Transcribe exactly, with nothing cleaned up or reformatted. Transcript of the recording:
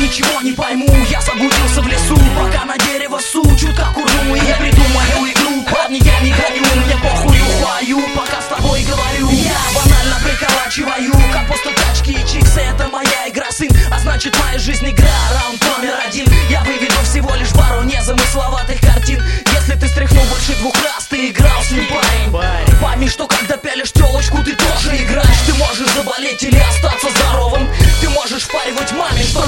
ничего не пойму. Я заблудился в лесу, пока на дерево су. Чутка курну и я придумаю игру. Парни, я не гоню, мне похую, хваю, пока с тобой говорю. Я банально приколачиваю, как после тачки и чиксы. Это моя игра, сын, а значит моя жизнь игра. Раунд номер один, я выведу всего лишь пару незамысловатых картин. Если ты стряхнул больше двух раз, ты играл с ним, парень. Пойми, что когда пялишь телочку, ты тоже играешь. Ты можешь заболеть или остаться здоровым. Ты можешь впаривать маме, что